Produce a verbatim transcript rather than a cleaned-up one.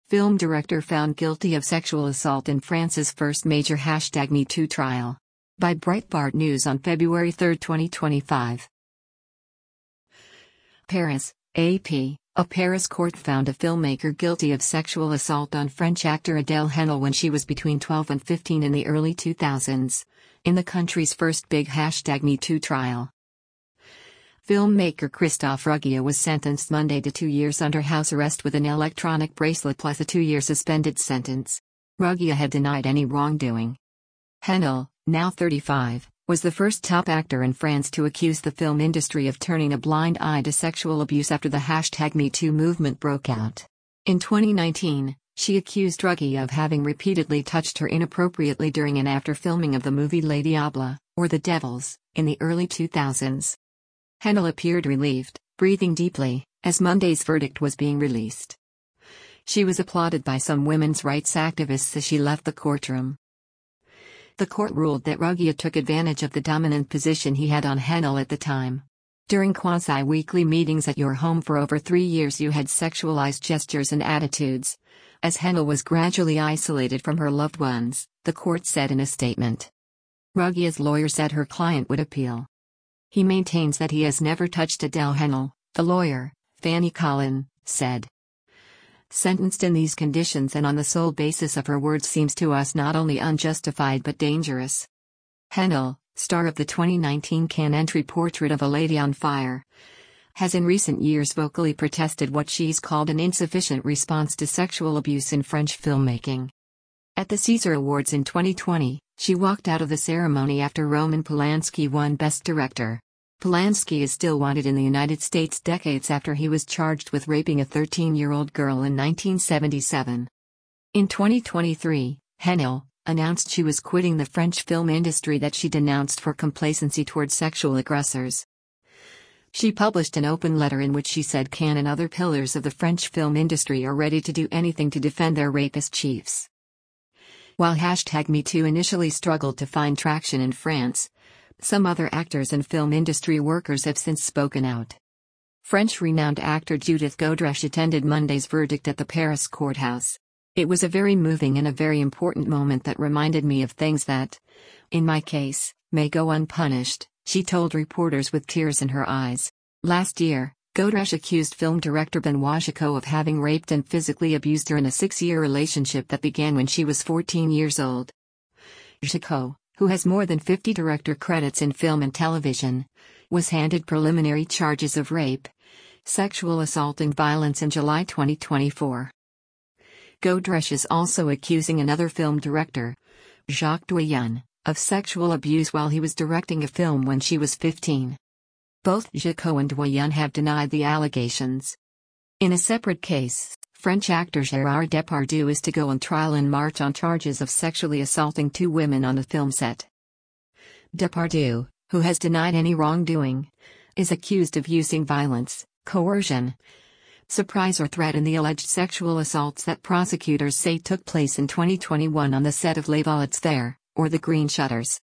Film director found guilty of sexual assault in France's first major hashtag MeToo trial. By Breitbart News on February third, twenty twenty-five. Paris, A P. A Paris court found a filmmaker guilty of sexual assault on French actor Adèle Haenel when she was between twelve and fifteen in the early two thousands, in the country's first big hashtag MeToo trial. Filmmaker Christophe Ruggia was sentenced Monday to two years under house arrest with an electronic bracelet plus a two-year suspended sentence. Ruggia had denied any wrongdoing. Haenel, now thirty-five, was the first top actor in France to accuse the film industry of turning a blind eye to sexual abuse after the hashtag MeToo movement broke out. In twenty nineteen, she accused Ruggia of having repeatedly touched her inappropriately during and after filming of the movie Les Diables, or The Devils, in the early two thousands. Haenel appeared relieved, breathing deeply, as Monday's verdict was being released. She was applauded by some women's rights activists as she left the courtroom. The court ruled that Ruggia took advantage of the dominant position he had on Haenel at the time. During quasi-weekly meetings at your home for over three years you had sexualized gestures and attitudes. As Haenel was gradually isolated from her loved ones, the court said in a statement. Ruggia's lawyer said her client would appeal. He maintains that he has never touched Adèle Haenel, the lawyer, Fanny Collin, said. Sentenced in these conditions and on the sole basis of her words seems to us not only unjustified but dangerous. Haenel, star of the twenty nineteen Cannes entry Portrait of a Lady on Fire, has in recent years vocally protested what she's called an insufficient response to sexual abuse in French filmmaking. At the César Awards in twenty twenty, she walked out of the ceremony after Roman Polanski won Best Director. Polanski is still wanted in the United States decades after he was charged with raping a thirteen-year-old girl in nineteen seventy-seven. In twenty twenty-three, Haenel announced she was quitting the French film industry that she denounced for complacency toward sexual aggressors. She published an open letter in which she said Cannes and other pillars of the French film industry are ready to do anything to defend their rapist chiefs. While hashtag MeToo initially struggled to find traction in France, some other actors and film industry workers have since spoken out. French renowned actor Judith Godrèche attended Monday's verdict at the Paris courthouse. It was a very moving and a very important moment that reminded me of things that, in my case, may go unpunished, she told reporters with tears in her eyes. Last year, Godrèche accused film director Benoît Jacquot of having raped and physically abused her in a six-year relationship that began when she was fourteen years old. Jacquot, who has more than fifty director credits in film and television, was handed preliminary charges of rape, sexual assault and violence in July twenty twenty-four. Godrèche is also accusing another film director, Jacques Doyon, of sexual abuse while he was directing a film when she was fifteen. Both Jacquot and Doyon have denied the allegations. In a separate case, French actor Gérard Depardieu is to go on trial in March on charges of sexually assaulting two women on a film set. Depardieu, who has denied any wrongdoing, is accused of using violence, coercion, surprise or threat in the alleged sexual assaults that prosecutors say took place in twenty twenty-one on the set of Les Valets Verts, or The Green Shutters.